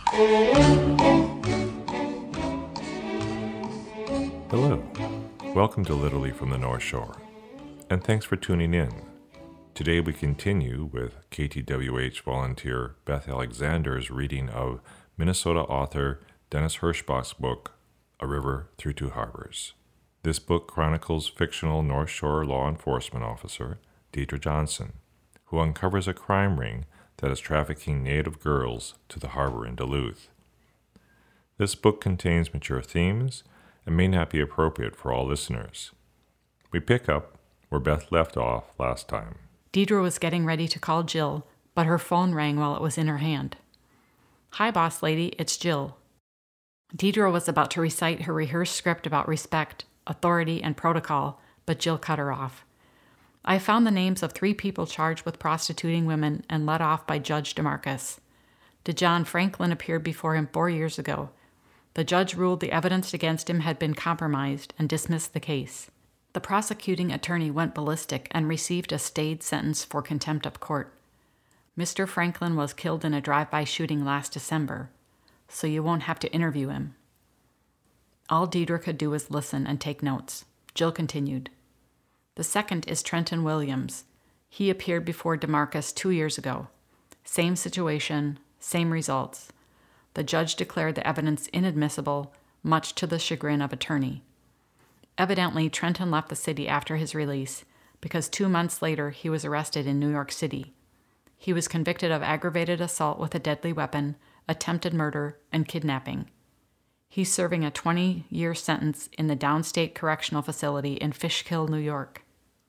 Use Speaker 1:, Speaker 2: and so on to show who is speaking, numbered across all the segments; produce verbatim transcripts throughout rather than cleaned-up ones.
Speaker 1: Hello, welcome to Literally from the North Shore, and thanks for tuning in. Today we continue with K T W H volunteer Beth Alexander's reading of Minnesota author Dennis Hirschbach's book, A River Through Two Harbors. This book chronicles fictional North Shore law enforcement officer Deidre Johnson, who uncovers a crime ring that is trafficking Native girls to the harbor in Duluth. This book contains mature themes and may not be appropriate for all listeners. We pick up where Beth left off last time.
Speaker 2: Deidre was getting ready to call Jill, but her phone rang while it was in her hand. "Hi, boss lady, it's Jill." Deidre was about to recite her rehearsed script about respect, authority, and protocol, but Jill cut her off. "I found the names of three people charged with prostituting women and let off by Judge DeMarcus. DeJohn Franklin appeared before him four years ago. The judge ruled the evidence against him had been compromised and dismissed the case. The prosecuting attorney went ballistic and received a stayed sentence for contempt of court. Mister Franklin was killed in a drive-by shooting last December, so you won't have to interview him." All Deidre could do was listen and take notes. Jill continued. "The second is Trenton Williams. He appeared before DeMarcus two years ago. Same situation, same results. The judge declared the evidence inadmissible, much to the chagrin of attorney. Evidently, Trenton left the city after his release, because two months later he was arrested in New York City. He was convicted of aggravated assault with a deadly weapon, attempted murder, and kidnapping. He's serving a twenty-year sentence in the Downstate Correctional Facility in Fishkill, New York."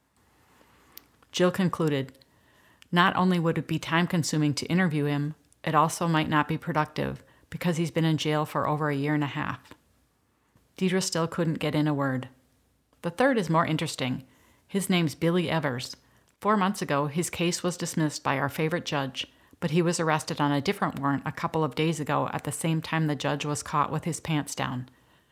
Speaker 2: Jill concluded, "Not only would it be time-consuming to interview him, it also might not be productive, because he's been in jail for over a year and a half." Deidre still couldn't get in a word. "The third is more interesting. His name's Billy Evers. Four months ago, his case was dismissed by our favorite judge, but he was arrested on a different warrant a couple of days ago at the same time the judge was caught with his pants down.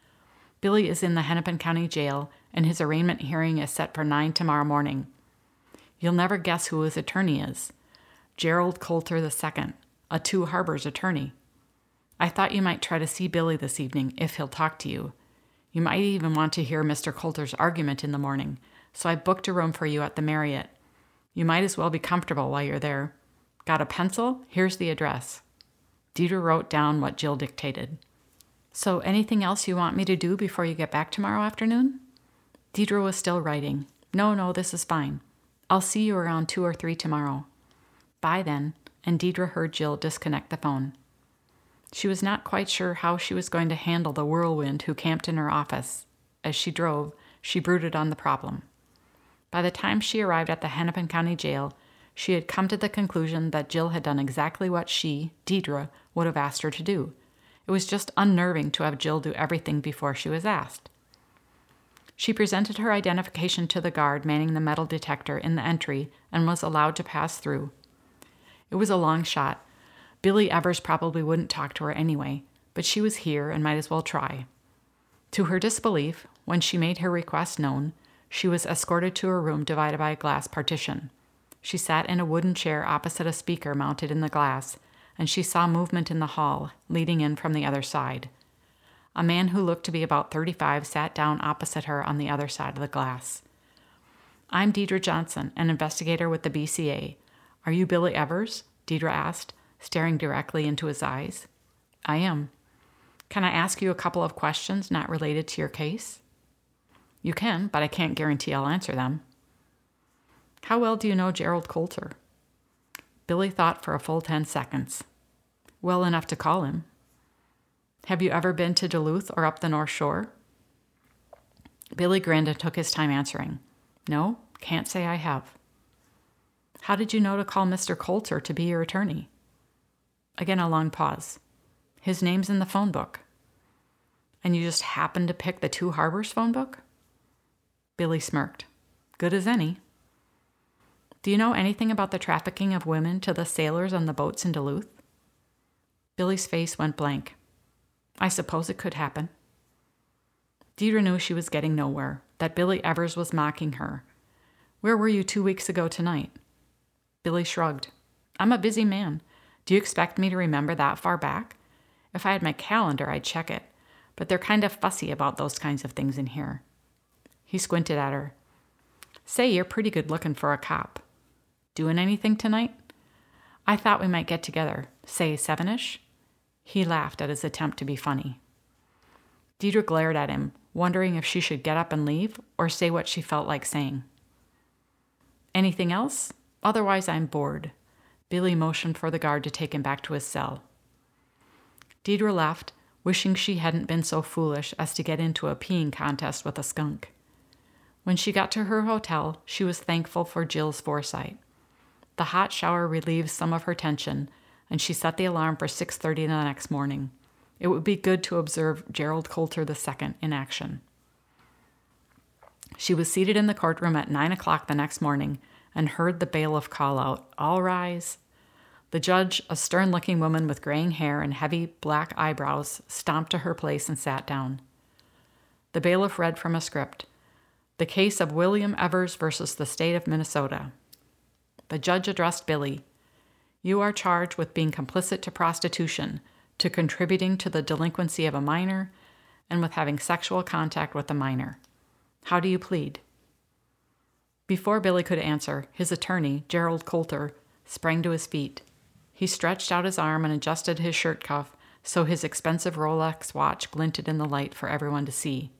Speaker 2: Billy is in the Hennepin County Jail, and his arraignment hearing is set for nine tomorrow morning. You'll never guess who his attorney is. Gerald Coulter the Second, a Two Harbors attorney. I thought you might try to see Billy this evening, if he'll talk to you. You might even want to hear Mister Coulter's argument in the morning, so I booked a room for you at the Marriott. You might as well be comfortable while you're there. Got a pencil? Here's the address." Deidre wrote down what Jill dictated. "So anything else you want me to do before you get back tomorrow afternoon?" Deidre was still writing. "No, no, this is fine. I'll see you around two or three tomorrow." "Bye then," and Deidre heard Jill disconnect the phone. She was not quite sure how she was going to handle the whirlwind who camped in her office. As she drove, she brooded on the problem. By the time she arrived at the Hennepin County Jail, she had come to the conclusion that Jill had done exactly what she, Deidre, would have asked her to do. It was just unnerving to have Jill do everything before she was asked. She presented her identification to the guard manning the metal detector in the entry and was allowed to pass through. It was a long shot. Billy Evers probably wouldn't talk to her anyway, but she was here and might as well try. To her disbelief, when she made her request known, she was escorted to her room divided by a glass partition. She sat in a wooden chair opposite a speaker mounted in the glass, and she saw movement in the hall, leading in from the other side. A man who looked to be about thirty-five sat down opposite her on the other side of the glass. "I'm Deidre Johnson, an investigator with the B C A. Are you Billy Evers?" Deidre asked, staring directly into his eyes. "I am. Can I ask you a couple of questions not related to your case?" "You can, but I can't guarantee I'll answer them." "How well do you know Gerald Coulter?" Billy thought for a full ten seconds. "Well enough to call him." "Have you ever been to Duluth or up the North Shore?" Billy grinned and took his time answering. "No, can't say I have." "How did you know to call Mister Coulter to be your attorney?" Again a long pause. "His name's in the phone book." "And you just happened to pick the Two Harbors phone book?" Billy smirked. "Good as any." "Do you know anything about the trafficking of women to the sailors on the boats in Duluth?" Billy's face went blank. "I suppose it could happen." Deidre knew she was getting nowhere, that Billy Evers was mocking her. "Where were you two weeks ago tonight?" Billy shrugged. "I'm a busy man. Do you expect me to remember that far back? If I had my calendar, I'd check it, but they're kind of fussy about those kinds of things in here. He squinted at her. Say, you're pretty good looking for a cop. Doing anything tonight? I thought we might get together, say seven-ish. He laughed at his attempt to be funny. Deidre glared at him, wondering if she should get up and leave or say what she felt like saying. Anything else? Otherwise, I'm bored. Billy motioned for the guard to take him back to his cell. Deidre left, wishing she hadn't been so foolish as to get into a peeing contest with a skunk. When she got to her hotel, she was thankful for Jill's foresight. The hot shower relieved some of her tension, and she set the alarm for six thirty the next morning. It would be good to observe Gerald Coulter the Second in action. She was seated in the courtroom at nine o'clock the next morning and heard the bailiff call out, "All rise." The judge, a stern-looking woman with graying hair and heavy black eyebrows, stomped to her place and sat down. The bailiff read from a script, "The case of William Evers versus the state of Minnesota." The judge addressed Billy. "You are charged with being complicit to prostitution, to contributing to the delinquency of a minor, and with having sexual contact with a minor. How do you plead?" Before Billy could answer, his attorney, Gerald Coulter, sprang to his feet. He stretched out his arm and adjusted his shirt cuff so his expensive Rolex watch glinted in the light for everyone to see.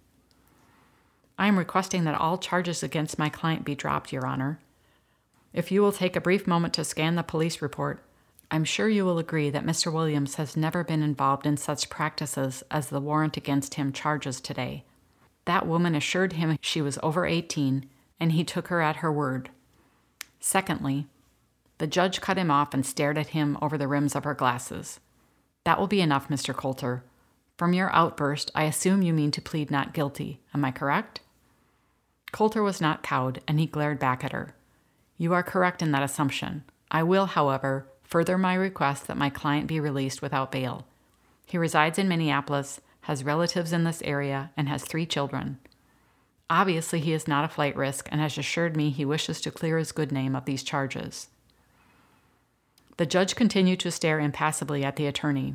Speaker 2: "I am requesting that all charges against my client be dropped, Your Honor. If you will take a brief moment to scan the police report, I'm sure you will agree that Mister Williams has never been involved in such practices as the warrant against him charges today. That woman assured him she was over eighteen, and he took her at her word. Secondly," the judge cut him off and stared at him over the rims of her glasses. "That will be enough, Mister Coulter. From your outburst, I assume you mean to plead not guilty. Am I correct?" Coulter was not cowed, and he glared back at her. "You are correct in that assumption. I will, however, further my request that my client be released without bail. He resides in Minneapolis, has relatives in this area, and has three children. Obviously, he is not a flight risk and has assured me he wishes to clear his good name of these charges." The judge continued to stare impassively at the attorney.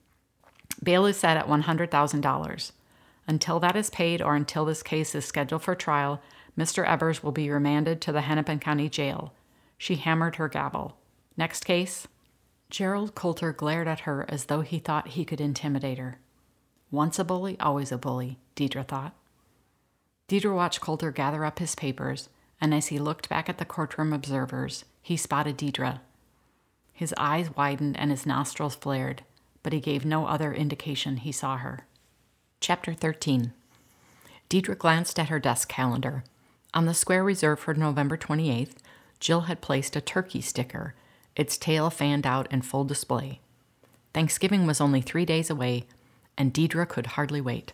Speaker 2: "Bail is set at one hundred thousand dollars. Until that is paid or until this case is scheduled for trial, Mister Evers will be remanded to the Hennepin County Jail." She hammered her gavel. "Next case?" Gerald Coulter glared at her as though he thought he could intimidate her. Once a bully, always a bully, Deidre thought. Deidre watched Coulter gather up his papers, and as he looked back at the courtroom observers, he spotted Deidre. His eyes widened and his nostrils flared, but he gave no other indication he saw her. Chapter thirteen. Deidre glanced at her desk calendar. On the square reserved for November twenty-eighth, Jill had placed a turkey sticker, its tail fanned out in full display. Thanksgiving was only three days away, and Deidre could hardly wait.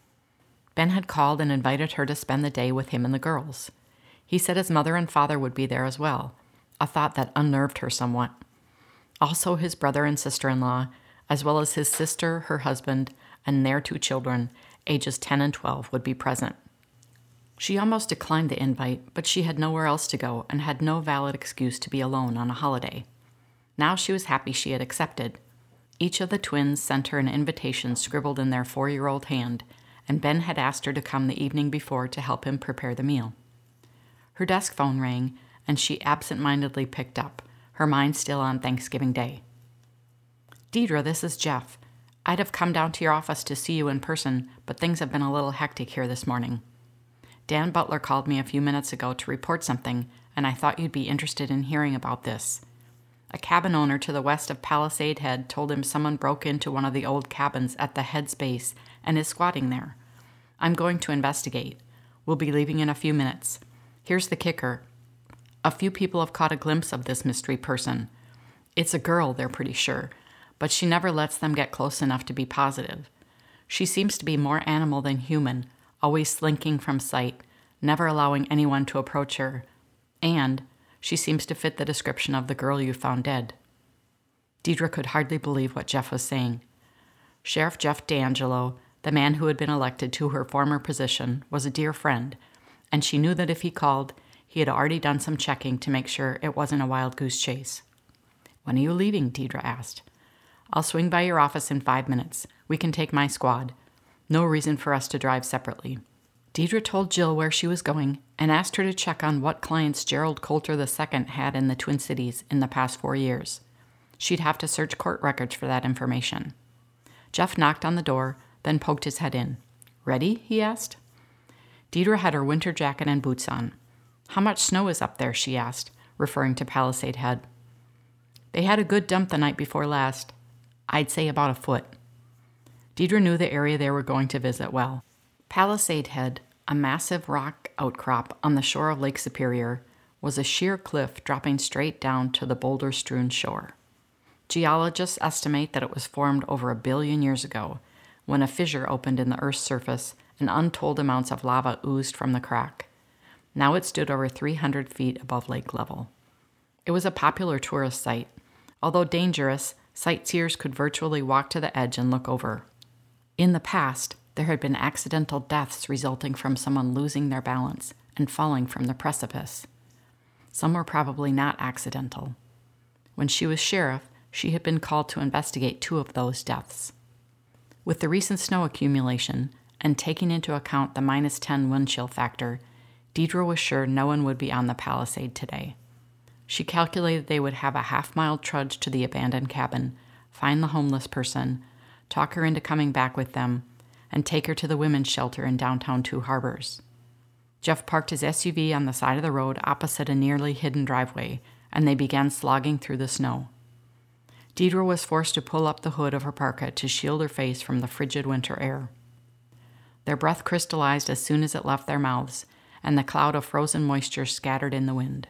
Speaker 2: Ben had called and invited her to spend the day with him and the girls. He said his mother and father would be there as well, a thought that unnerved her somewhat. Also his brother and sister-in-law, as well as his sister, her husband, and their two children, ages ten and twelve, would be present. She almost declined the invite, but she had nowhere else to go and had no valid excuse to be alone on a holiday. Now she was happy she had accepted. Each of the twins sent her an invitation scribbled in their four-year-old hand, and Ben had asked her to come the evening before to help him prepare the meal. Her desk phone rang, and she absent-mindedly picked up, her mind still on Thanksgiving Day. "Deidre, this is Jeff. I'd have come down to your office to see you in person, but things have been a little hectic here this morning. Dan Butler called me a few minutes ago to report something, and I thought you'd be interested in hearing about this. A cabin owner to the west of Palisade Head told him someone broke into one of the old cabins at the Head's base and is squatting there. I'm going to investigate. We'll be leaving in a few minutes. Here's the kicker. A few people have caught a glimpse of this mystery person. It's a girl, they're pretty sure, but she never lets them get close enough to be positive. She seems to be more animal than human, always slinking from sight, never allowing anyone to approach her, and she seems to fit the description of the girl you found dead." Deidre could hardly believe what Jeff was saying. Sheriff Jeff D'Angelo, the man who had been elected to her former position, was a dear friend, and she knew that if he called, he had already done some checking to make sure it wasn't a wild goose chase. "When are you leaving?" Deidre asked. I'll swing by your office in five minutes. We can take my squad. No reason for us to drive separately. Deidre told Jill where she was going and asked her to check on what clients Gerald Coulter the Second had in the Twin Cities in the past four years. She'd have to search court records for that information. Jeff knocked on the door, then poked his head in. "Ready?" he asked. Deidre had her winter jacket and boots on. "How much snow is up there?" she asked, referring to Palisade Head. "They had a good dump the night before last. I'd say about a foot." Deidre knew the area they were going to visit well. Palisade Head, a massive rock outcrop on the shore of Lake Superior, was a sheer cliff dropping straight down to the boulder-strewn shore. Geologists estimate that it was formed over a billion years ago, when a fissure opened in the Earth's surface and untold amounts of lava oozed from the crack. Now it stood over three hundred feet above lake level. It was a popular tourist site. Although dangerous, sightseers could virtually walk to the edge and look over. In the past, there had been accidental deaths resulting from someone losing their balance and falling from the precipice. Some were probably not accidental. When she was sheriff, she had been called to investigate two of those deaths. With the recent snow accumulation, and taking into account the minus ten wind chill factor, Deidre was sure no one would be on the Palisade today. She calculated they would have a half-mile trudge to the abandoned cabin, find the homeless person, talk her into coming back with them, and take her to the women's shelter in downtown Two Harbors. Jeff parked his S U V on the side of the road opposite a nearly hidden driveway, and they began slogging through the snow. Deidre was forced to pull up the hood of her parka to shield her face from the frigid winter air. Their breath crystallized as soon as it left their mouths, and the cloud of frozen moisture scattered in the wind.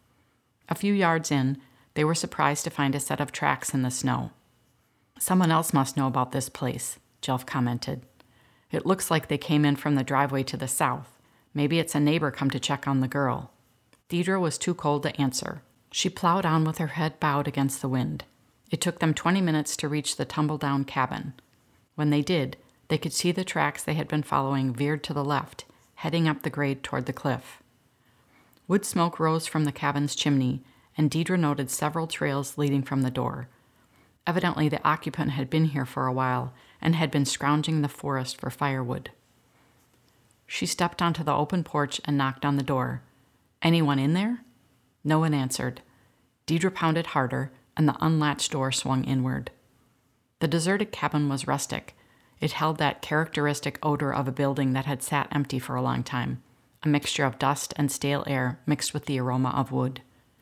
Speaker 2: A few yards in, they were surprised to find a set of tracks in the snow. "Someone else must know about this place," Jeff commented. "It looks like they came in from the driveway to the south. Maybe it's a neighbor come to check on the girl." Deidre was too cold to answer. She plowed on with her head bowed against the wind. It took them twenty minutes to reach the tumble-down cabin. When they did, they could see the tracks they had been following veered to the left, heading up the grade toward the cliff. Wood smoke rose from the cabin's chimney, and Deidre noted several trails leading from the door. Evidently, the occupant had been here for a while and had been scrounging the forest for firewood. She stepped onto the open porch and knocked on the door. "Anyone in there?" No one answered. Deidre pounded harder, and the unlatched door swung inward. The deserted cabin was rustic. It held that characteristic odor of a building that had sat empty for a long time, a mixture of dust and stale air mixed with the aroma of wood.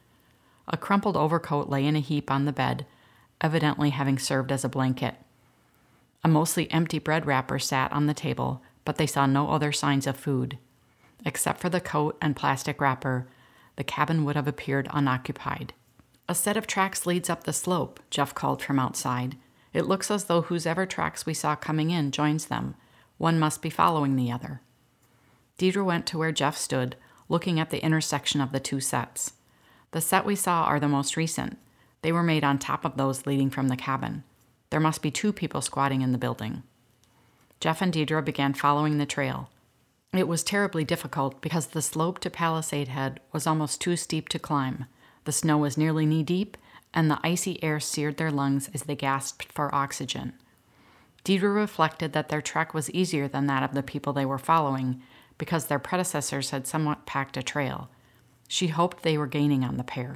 Speaker 2: A crumpled overcoat lay in a heap on the bed, evidently having served as a blanket. A mostly empty bread wrapper sat on the table, but they saw no other signs of food. Except for the coat and plastic wrapper, the cabin would have appeared unoccupied. "A set of tracks leads up the slope," Jeff called from outside. "It looks as though whosever tracks we saw coming in joins them. One must be following the other." Deidre went to where Jeff stood, looking at the intersection of the two sets. "The set we saw are the most recent. They were made on top of those leading from the cabin. There must be two people squatting in the building." Jeff and Deidre began following the trail. It was terribly difficult because the slope to Palisade Head was almost too steep to climb. The snow was nearly knee-deep, and the icy air seared their lungs as they gasped for oxygen. Deidre reflected that their trek was easier than that of the people they were following because their predecessors had somewhat packed a trail. She hoped they were gaining on the pair.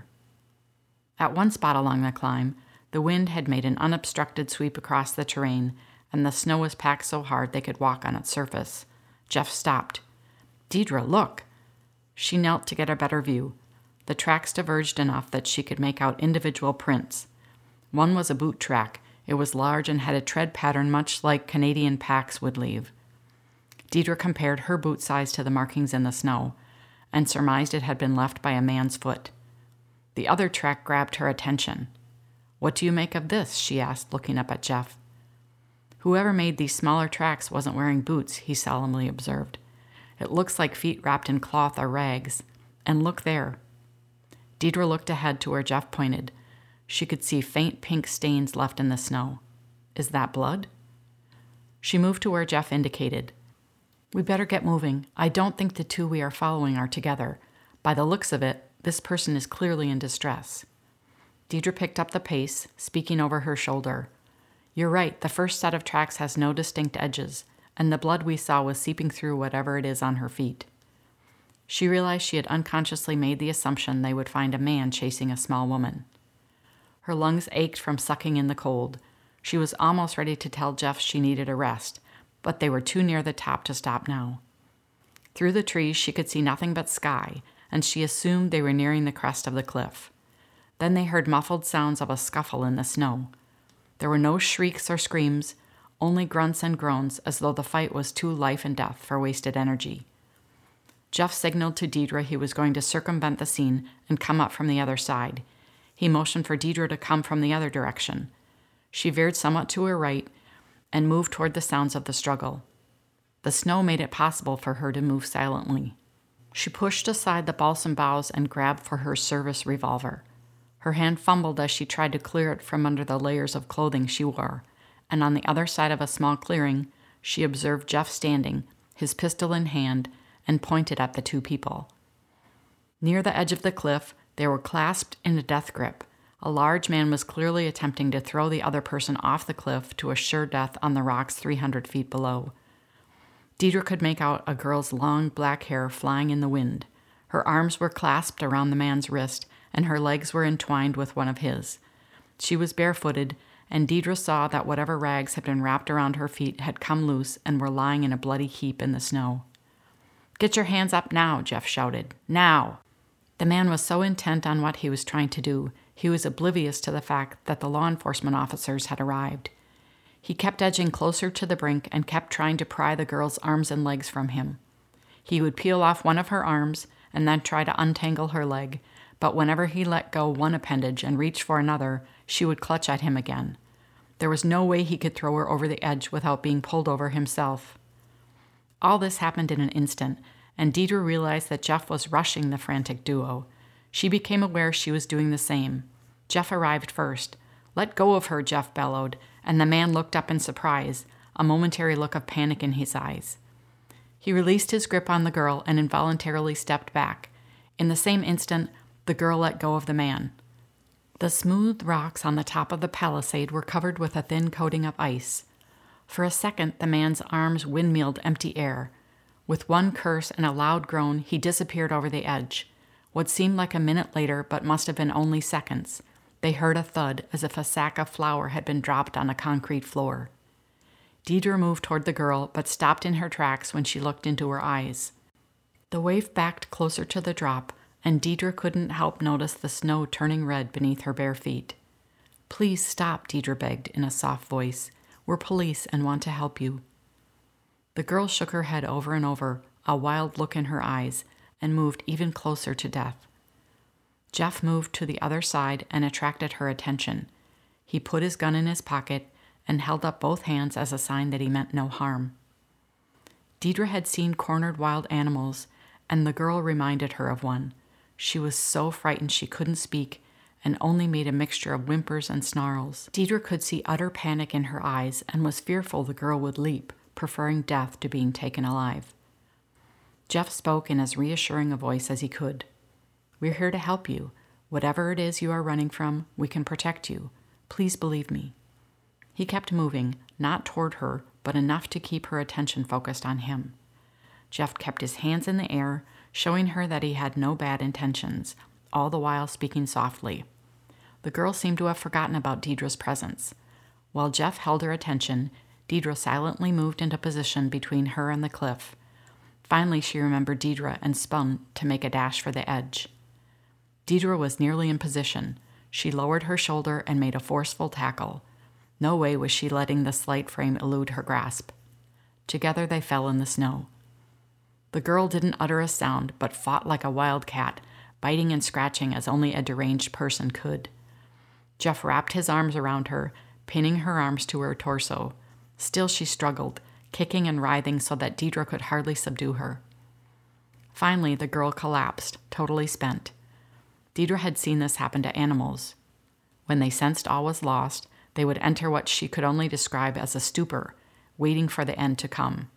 Speaker 2: At one spot along the climb, the wind had made an unobstructed sweep across the terrain, and the snow was packed so hard they could walk on its surface. Jeff stopped. "Deidre, look!" She knelt to get a better view. The tracks diverged enough that she could make out individual prints. One was a boot track. It was large and had a tread pattern much like Canadian packs would leave. Deidre compared her boot size to the markings in the snow, and surmised it had been left by a man's foot. The other track grabbed her attention. "What do you make of this?" she asked, looking up at Jeff. "Whoever made these smaller tracks wasn't wearing boots," he solemnly observed. "It looks like feet wrapped in cloth or rags. And look there." Deidre looked ahead to where Jeff pointed. She could see faint pink stains left in the snow. "Is that blood?" She moved to where Jeff indicated. "We better get moving. I don't think the two we are following are together. By the looks of it, this person is clearly in distress." Deidre picked up the pace, speaking over her shoulder. You're right, the first set of tracks has no distinct edges, and the blood we saw was seeping through whatever it is on her feet. She realized she had unconsciously made the assumption they would find a man chasing a small woman. Her lungs ached from sucking in the cold. She was almost ready to tell Jeff she needed a rest, but they were too near the top to stop now. Through the trees she could see nothing but sky, and she assumed they were nearing the crest of the cliff. Then they heard muffled sounds of a scuffle in the snow. There were no shrieks or screams, only grunts and groans, as though the fight was too life and death for wasted energy. Jeff signaled to Deidre he was going to circumvent the scene and come up from the other side. He motioned for Deidre to come from the other direction. She veered somewhat to her right and moved toward the sounds of the struggle. The snow made it possible for her to move silently. She pushed aside the balsam boughs and grabbed for her service revolver. Her hand fumbled as she tried to clear it from under the layers of clothing she wore, and on the other side of a small clearing, she observed Jeff standing, his pistol in hand, and pointed at the two people. Near the edge of the cliff, they were clasped in a death grip. A large man was clearly attempting to throw the other person off the cliff to a sure death on the rocks three hundred feet below. Deidre could make out a girl's long black hair flying in the wind. Her arms were clasped around the man's wrist, and her legs were entwined with one of his. She was barefooted, and Deidre saw that whatever rags had been wrapped around her feet had come loose and were lying in a bloody heap in the snow. "Get your hands up now," Jeff shouted. "Now!" The man was so intent on what he was trying to do, he was oblivious to the fact that the law enforcement officers had arrived. He kept edging closer to the brink and kept trying to pry the girl's arms and legs from him. He would peel off one of her arms and then try to untangle her leg, but whenever he let go one appendage and reached for another, she would clutch at him again. There was no way he could throw her over the edge without being pulled over himself. All this happened in an instant, and Deidre realized that Jeff was rushing the frantic duo. She became aware she was doing the same. Jeff arrived first. "Let go of her," Jeff bellowed, and the man looked up in surprise, a momentary look of panic in his eyes. He released his grip on the girl and involuntarily stepped back. In the same instant, the girl let go of the man. The smooth rocks on the top of the palisade were covered with a thin coating of ice. For a second, the man's arms windmilled empty air. With one curse and a loud groan, he disappeared over the edge. What seemed like a minute later, but must have been only seconds, they heard a thud as if a sack of flour had been dropped on a concrete floor. Deidre moved toward the girl, but stopped in her tracks when she looked into her eyes. The wave backed closer to the drop, and Deidre couldn't help notice the snow turning red beneath her bare feet. "Please stop," Deidre begged in a soft voice. "We're police and want to help you." The girl shook her head over and over, a wild look in her eyes, and moved even closer to death. Jeff moved to the other side and attracted her attention. He put his gun in his pocket and held up both hands as a sign that he meant no harm. Deidre had seen cornered wild animals, and the girl reminded her of one. She was so frightened she couldn't speak and only made a mixture of whimpers and snarls. Deidre could see utter panic in her eyes and was fearful the girl would leap, preferring death to being taken alive. Jeff spoke in as reassuring a voice as he could. "We're here to help you. Whatever it is you are running from, we can protect you. Please believe me." He kept moving, not toward her, but enough to keep her attention focused on him. Jeff kept his hands in the air, showing her that he had no bad intentions, all the while speaking softly. The girl seemed to have forgotten about Deidre's presence. While Jeff held her attention, Deidre silently moved into position between her and the cliff. Finally, she remembered Deidre and spun to make a dash for the edge. Deidre was nearly in position. She lowered her shoulder and made a forceful tackle. No way was she letting the slight frame elude her grasp. Together they fell in the snow. The girl didn't utter a sound, but fought like a wild cat, biting and scratching as only a deranged person could. Jeff wrapped his arms around her, pinning her arms to her torso. Still she struggled, kicking and writhing so that Deidre could hardly subdue her. Finally, the girl collapsed, totally spent. Deidre had seen this happen to animals. When they sensed all was lost, they would enter what she could only describe as a stupor, waiting for the end to come.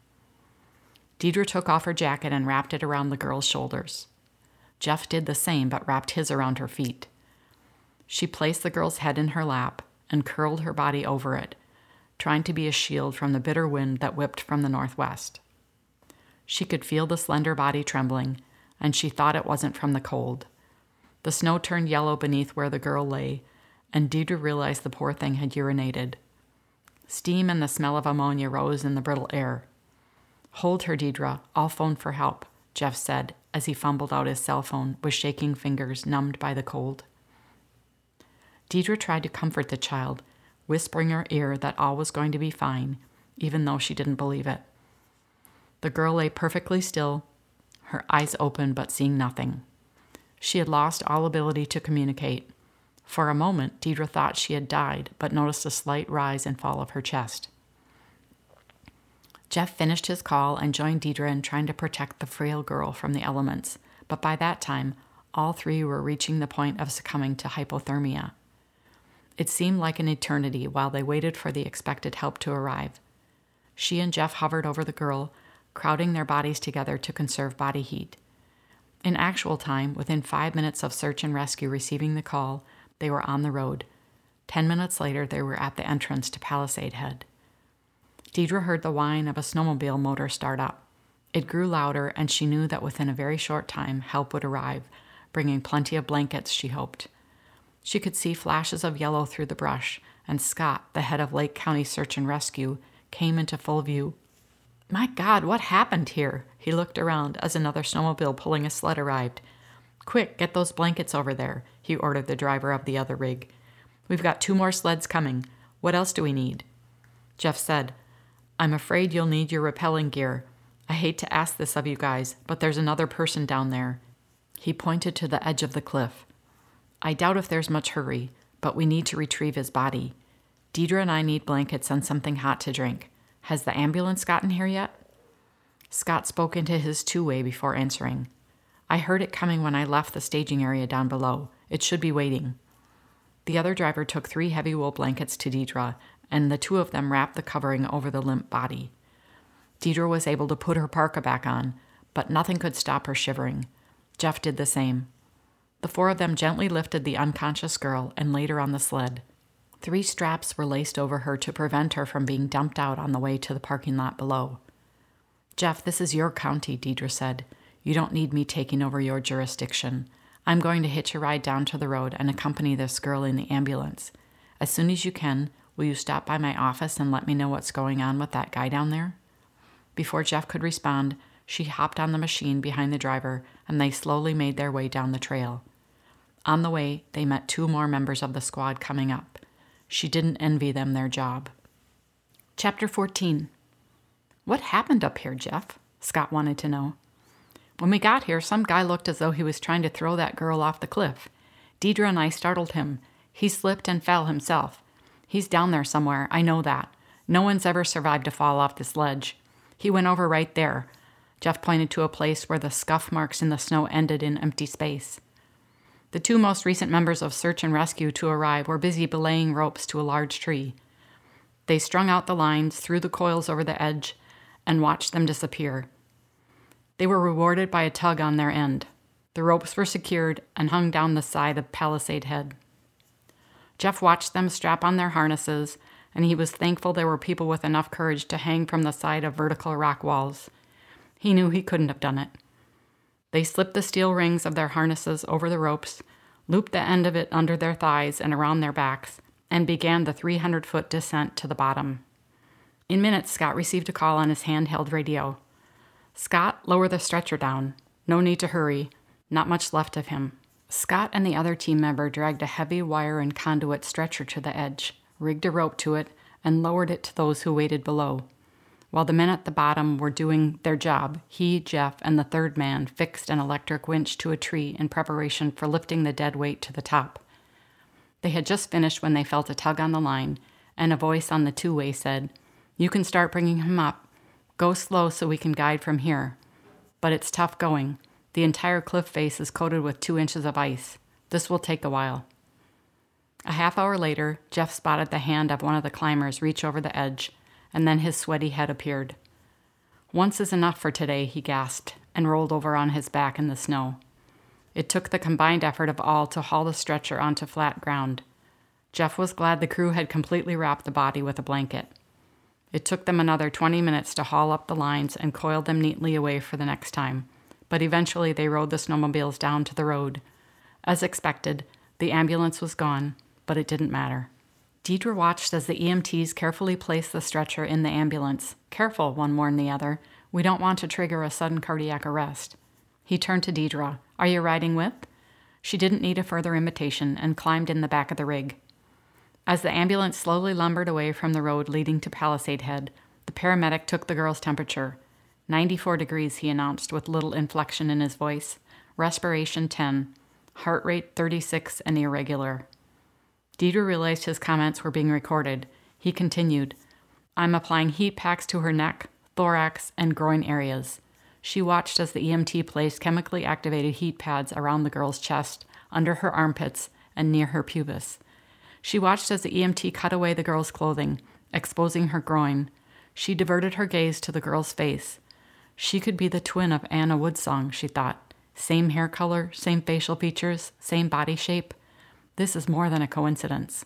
Speaker 2: Deidre took off her jacket and wrapped it around the girl's shoulders. Jeff did the same, but wrapped his around her feet. She placed the girl's head in her lap and curled her body over it. trying to be a shield from the bitter wind that whipped from the northwest. She could feel the slender body trembling, and she thought it wasn't from the cold. The snow turned yellow beneath where the girl lay, and Deidre realized the poor thing had urinated. Steam and the smell of ammonia rose in the brittle air. "Hold her, Deidre. I'll phone for help," Jeff said as he fumbled out his cell phone with shaking fingers numbed by the cold. Deidre tried to comfort the child, whispering in her ear that all was going to be fine, even though she didn't believe it. The girl lay perfectly still, her eyes open but seeing nothing. She had lost all ability to communicate. For a moment, Deidre thought she had died, but noticed a slight rise and fall of her chest. Jeff finished his call and joined Deidre in trying to protect the frail girl from the elements, but by that time, all three were reaching the point of succumbing to hypothermia. It seemed like an eternity while they waited for the expected help to arrive. She and Jeff hovered over the girl, crowding their bodies together to conserve body heat. In actual time, within five minutes of search and rescue receiving the call, they were on the road. Ten minutes later, they were at the entrance to Palisade Head. Deidre heard the whine of a snowmobile motor start up. It grew louder, and she knew that within a very short time, help would arrive, bringing plenty of blankets, she hoped. She could see flashes of yellow through the brush, and Scott, the head of Lake County Search and Rescue, came into full view. "My God, what happened here?" He looked around as another snowmobile pulling a sled arrived. "Quick, get those blankets over there," he ordered the driver of the other rig. "We've got two more sleds coming. What else do we need?" Jeff said, "I'm afraid you'll need your rappelling gear. I hate to ask this of you guys, but there's another person down there." He pointed to the edge of the cliff. "I doubt if there's much hurry, but we need to retrieve his body. Deidre and I need blankets and something hot to drink. Has the ambulance gotten here yet?" Scott spoke into his two-way before answering. "I heard it coming when I left the staging area down below. It should be waiting." The other driver took three heavy wool blankets to Deidre, and the two of them wrapped the covering over the limp body. Deidre was able to put her parka back on, but nothing could stop her shivering. Jeff did the same. The four of them gently lifted the unconscious girl and laid her on the sled. Three straps were laced over her to prevent her from being dumped out on the way to the parking lot below. "Jeff, this is your county," Deidre said. "You don't need me taking over your jurisdiction. I'm going to hitch a ride down to the road and accompany this girl in the ambulance. As soon as you can, will you stop by my office and let me know what's going on with that guy down there?" Before Jeff could respond, she hopped on the machine behind the driver, and they slowly made their way down the trail. On the way, they met two more members of the squad coming up. She didn't envy them their job. Chapter fourteen. "What happened up here, Jeff?" Scott wanted to know. "When we got here, some guy looked as though he was trying to throw that girl off the cliff. Deidre and I startled him. He slipped and fell himself. He's down there somewhere, I know that. No one's ever survived a fall off this ledge. He went over right there." Jeff pointed to a place where the scuff marks in the snow ended in empty space. The two most recent members of Search and Rescue to arrive were busy belaying ropes to a large tree. They strung out the lines, threw the coils over the edge, and watched them disappear. They were rewarded by a tug on their end. The ropes were secured and hung down the side of Palisade Head. Jeff watched them strap on their harnesses, and he was thankful there were people with enough courage to hang from the side of vertical rock walls. He knew he couldn't have done it. They slipped the steel rings of their harnesses over the ropes, looped the end of it under their thighs and around their backs, and began the three hundred foot descent to the bottom. In minutes, Scott received a call on his handheld radio. "Scott, lower the stretcher down. No need to hurry. Not much left of him." Scott and the other team member dragged a heavy wire and conduit stretcher to the edge, rigged a rope to it, and lowered it to those who waited below. While the men at the bottom were doing their job, he, Jeff, and the third man fixed an electric winch to a tree in preparation for lifting the dead weight to the top. They had just finished when they felt a tug on the line, and a voice on the two-way said, "You can start bringing him up. Go slow so we can guide from here. But it's tough going. The entire cliff face is coated with two inches of ice. This will take a while." A half hour later, Jeff spotted the hand of one of the climbers reach over the edge, and then his sweaty head appeared. "Once is enough for today," he gasped, and rolled over on his back in the snow. It took the combined effort of all to haul the stretcher onto flat ground. Jeff was glad the crew had completely wrapped the body with a blanket. It took them another twenty minutes to haul up the lines and coil them neatly away for the next time, but eventually they rode the snowmobiles down to the road. As expected, the ambulance was gone, but it didn't matter. Deidre watched as the E M Ts carefully placed the stretcher in the ambulance. "Careful," one warned the other. "We don't want to trigger a sudden cardiac arrest." He turned to Deidre. "Are you riding with?" She didn't need a further invitation and climbed in the back of the rig. As the ambulance slowly lumbered away from the road leading to Palisade Head, the paramedic took the girl's temperature. ninety-four degrees, he announced with little inflection in his voice. Respiration ten. Heart rate thirty-six and irregular. Deidre realized his comments were being recorded. He continued, "I'm applying heat packs to her neck, thorax, and groin areas." She watched as the E M T placed chemically activated heat pads around the girl's chest, under her armpits, and near her pubis. She watched as the E M T cut away the girl's clothing, exposing her groin. She diverted her gaze to the girl's face. She could be the twin of Anna Woodsong, she thought. Same hair color, same facial features, same body shape. This is more than a coincidence.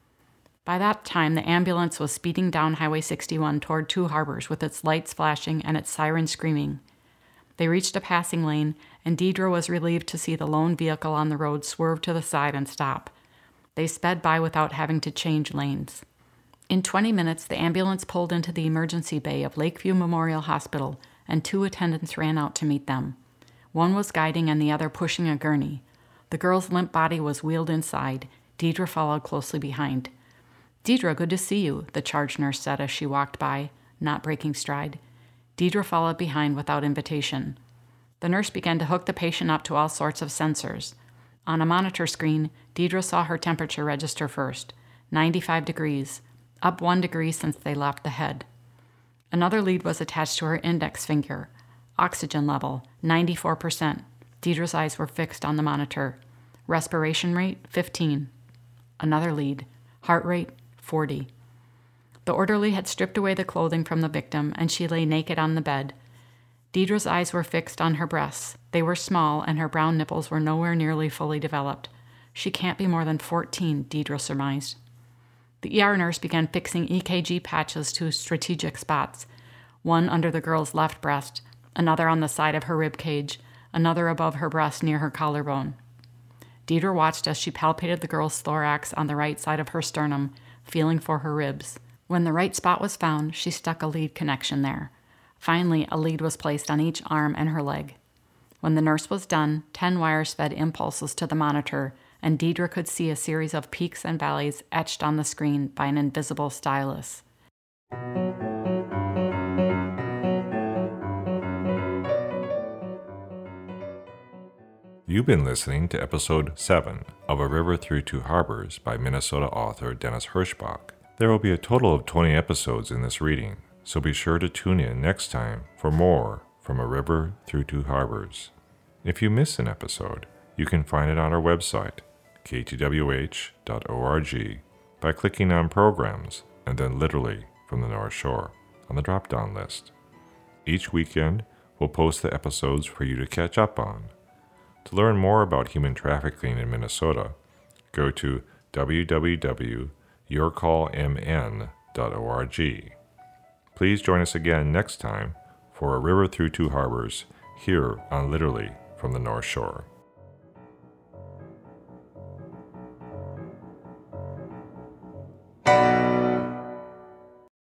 Speaker 2: By that time, the ambulance was speeding down Highway sixty-one toward Two Harbors with its lights flashing and its siren screaming. They reached a passing lane, and Deidre was relieved to see the lone vehicle on the road swerve to the side and stop. They sped by without having to change lanes. In twenty minutes, the ambulance pulled into the emergency bay of Lakeview Memorial Hospital, and two attendants ran out to meet them. One was guiding and the other pushing a gurney. The girl's limp body was wheeled inside. Deidre followed closely behind. "Deidre, good to see you," the charge nurse said as she walked by, not breaking stride. Deidre followed behind without invitation. The nurse began to hook the patient up to all sorts of sensors. On a monitor screen, Deidre saw her temperature register first, ninety-five degrees, up one degree since they left the head. Another lead was attached to her index finger. Oxygen level, ninety-four percent. Deidre's eyes were fixed on the monitor. Respiration rate, fifteen. Another lead. Heart rate, forty. The orderly had stripped away the clothing from the victim, and she lay naked on the bed. Deidre's eyes were fixed on her breasts. They were small, and her brown nipples were nowhere nearly fully developed. She can't be more than fourteen, Deidre surmised. The E R nurse began fixing E K G patches to strategic spots, one under the girl's left breast, another on the side of her rib cage, another above her breast near her collarbone. Deidre watched as she palpated the girl's thorax on the right side of her sternum, feeling for her ribs. When the right spot was found, she stuck a lead connection there. Finally, a lead was placed on each arm and her leg. When the nurse was done, ten wires fed impulses to the monitor, and Deidre could see a series of peaks and valleys etched on the screen by an invisible stylus.
Speaker 1: You've been listening to Episode seven of A River Through Two Harbors by Minnesota author Dennis Hirschbach. There will be a total of twenty episodes in this reading, so be sure to tune in next time for more from A River Through Two Harbors. If you miss an episode, you can find it on our website, k t w h dot org, by clicking on Programs and then Literally from the North Shore on the drop-down list. Each weekend, we'll post the episodes for you to catch up on. To learn more about human trafficking in Minnesota, go to w w w dot your call m n dot org. Please join us again next time for A River Through Two Harbors here on Literally from the North Shore.